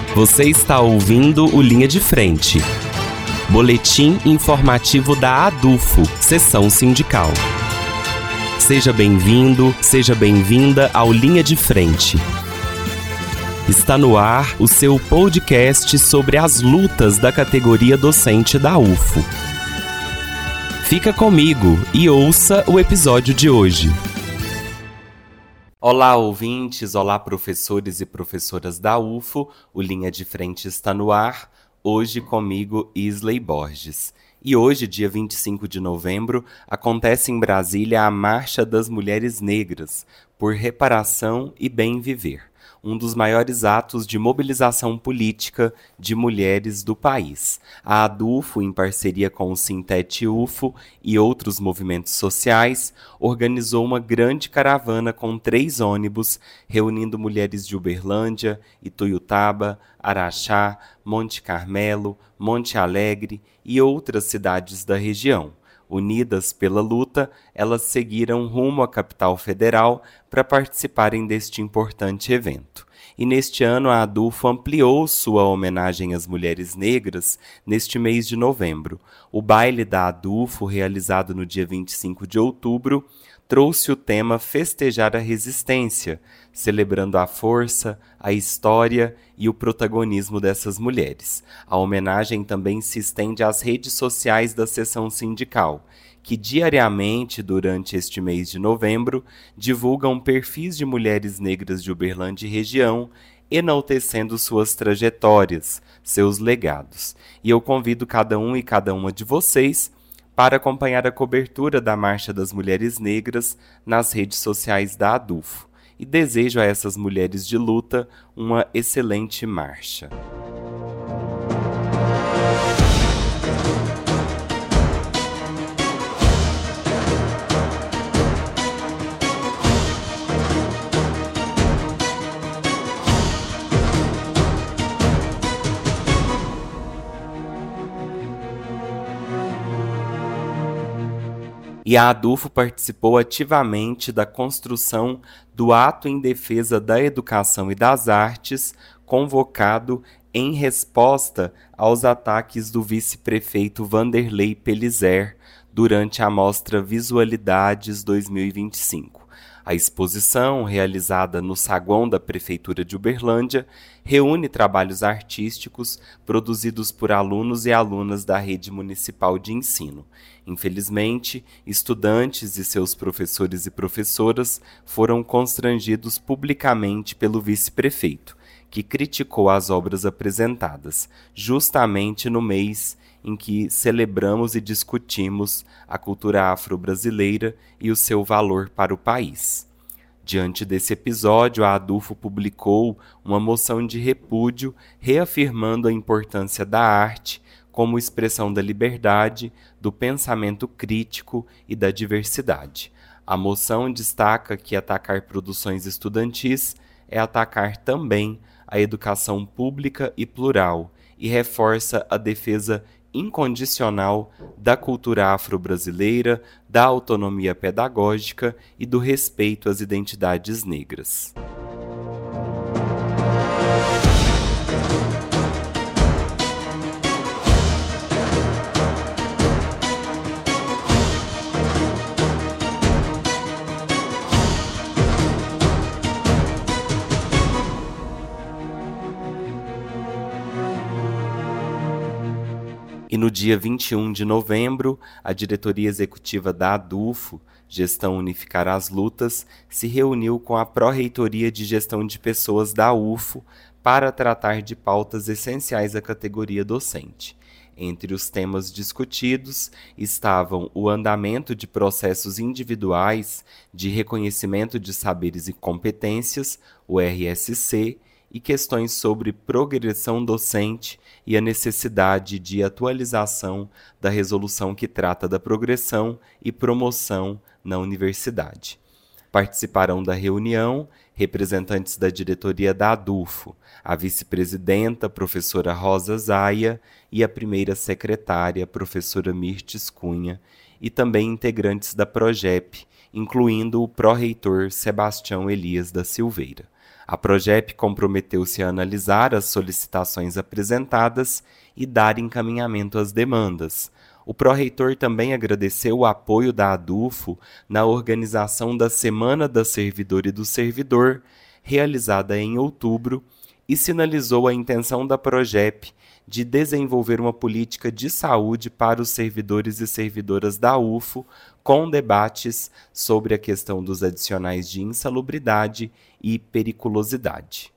Você está ouvindo o Linha de Frente, boletim informativo da ADUFO, Seção Sindical. Seja bem-vindo, seja bem-vinda ao Linha de Frente. Está no ar o seu podcast sobre as lutas da categoria docente da UFO. Fica comigo e ouça o episódio de hoje. Olá, ouvintes, olá, professores e professoras da UFO, o Linha de Frente está no ar, hoje comigo, Isley Borges. E hoje, dia 25 de novembro, acontece em Brasília a Marcha das Mulheres Negras, por reparação e bem viver, um dos maiores atos de mobilização política de mulheres do país. A ADUFO, em parceria com o Sintet UFO e outros movimentos sociais, organizou uma grande caravana com 3 ônibus, reunindo mulheres de Uberlândia, Ituiutaba, Araxá, Monte Carmelo, Monte Alegre e outras cidades da região. Unidas pela luta, elas seguiram rumo à capital federal para participarem deste importante evento. E neste ano a ADUFO ampliou sua homenagem às mulheres negras neste mês de novembro. O baile da ADUFO, realizado no dia 25 de outubro, trouxe o tema Festejar a Resistência, celebrando a força, a história e o protagonismo dessas mulheres. A homenagem também se estende às redes sociais da seção sindical, que diariamente, durante este mês de novembro, divulgam perfis de mulheres negras de Uberlândia e região, enaltecendo suas trajetórias, seus legados. E eu convido cada um e cada uma de vocês para acompanhar a cobertura da Marcha das Mulheres Negras nas redes sociais da ADUFO. E desejo a essas mulheres de luta uma excelente marcha. E a ADUFO participou ativamente da construção do Ato em Defesa da Educação e das Artes, convocado em resposta aos ataques do vice-prefeito Vanderlei Pelizer durante a mostra Visualidades 2025. A exposição, realizada no saguão da Prefeitura de Uberlândia, reúne trabalhos artísticos produzidos por alunos e alunas da rede municipal de ensino. Infelizmente, estudantes e seus professores e professoras foram constrangidos publicamente pelo vice-prefeito, que criticou as obras apresentadas, justamente no mês em que celebramos e discutimos a cultura afro-brasileira e o seu valor para o país. Diante desse episódio, a ADUFO publicou uma moção de repúdio reafirmando a importância da arte como expressão da liberdade, do pensamento crítico e da diversidade. A moção destaca que atacar produções estudantis é atacar também a educação pública e plural e reforça a defesa incondicional da cultura afro-brasileira, da autonomia pedagógica e do respeito às identidades negras. E no dia 21 de novembro, a diretoria executiva da ADUFO, Gestão Unificar as Lutas, se reuniu com a Pró-Reitoria de Gestão de Pessoas da UFO para tratar de pautas essenciais à categoria docente. Entre os temas discutidos estavam o andamento de processos individuais de reconhecimento de saberes e competências, o RSC, e questões sobre progressão docente e a necessidade de atualização da resolução que trata da progressão e promoção na universidade. Participarão da reunião representantes da diretoria da ADUFO, a vice-presidenta, professora Rosa Zaia, e a primeira secretária, professora Mirtes Cunha, e também integrantes da PROGEP, incluindo o pró-reitor Sebastião Elias da Silveira. A Progep comprometeu-se a analisar as solicitações apresentadas e dar encaminhamento às demandas. O pró-reitor também agradeceu o apoio da ADUFO na organização da Semana da Servidora e do Servidor, realizada em outubro, e sinalizou a intenção da Progep de desenvolver uma política de saúde para os servidores e servidoras da UFO, com debates sobre a questão dos adicionais de insalubridade e periculosidade.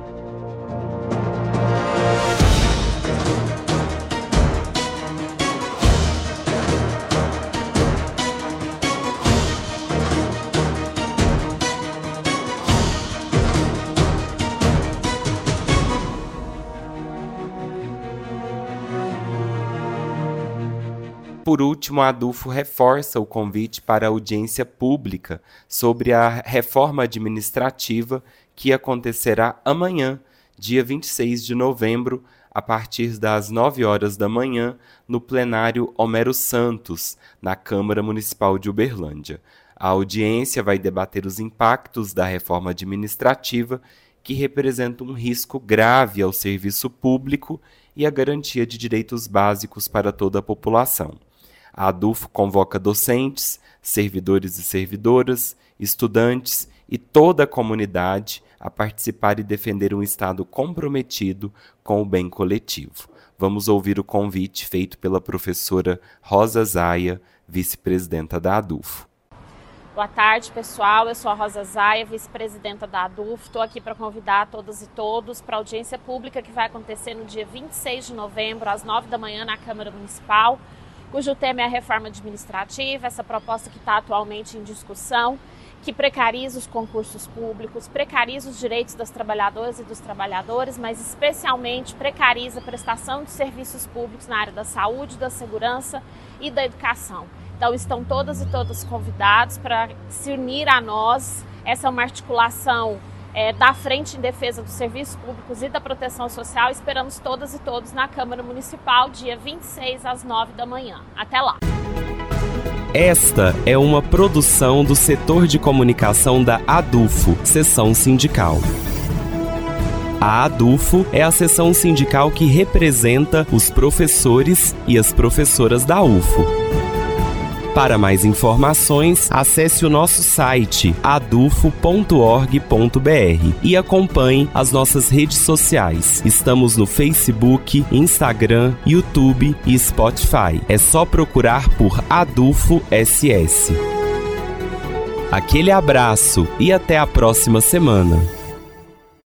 Por último, a ADUFO reforça o convite para a audiência pública sobre a reforma administrativa que acontecerá amanhã, dia 26 de novembro, a partir das 9 horas da manhã, no plenário Homero Santos, na Câmara Municipal de Uberlândia. A audiência vai debater os impactos da reforma administrativa, que representa um risco grave ao serviço público e a garantia de direitos básicos para toda a população. A ADUFO convoca docentes, servidores e servidoras, estudantes e toda a comunidade a participar e defender um Estado comprometido com o bem coletivo. Vamos ouvir o convite feito pela professora Rosa Zaya, vice-presidenta da ADUFO. Boa tarde, pessoal. Eu sou a Rosa Zaya, vice-presidenta da ADUFO. Estou aqui para convidar todas e todos para a audiência pública que vai acontecer no dia 26 de novembro, às 9 da manhã, na Câmara Municipal, cujo tema é a reforma administrativa, essa proposta que está atualmente em discussão, que precariza os concursos públicos, precariza os direitos das trabalhadoras e dos trabalhadores, mas especialmente precariza a prestação de serviços públicos na área da saúde, da segurança e da educação. Então estão todas e todos convidados para se unir a nós. Essa é uma articulação da Frente em Defesa dos Serviços Públicos e da Proteção Social. Esperamos todas e todos na Câmara Municipal, dia 26, às 9 da manhã. Até lá! Esta é uma produção do setor de comunicação da ADUFO, seção sindical. A ADUFO é a seção sindical que representa os professores e as professoras da UFO. Para mais informações, acesse o nosso site adufo.org.br e acompanhe as nossas redes sociais. Estamos no Facebook, Instagram, YouTube e Spotify. É só procurar por ADUFO SS. Aquele abraço e até a próxima semana.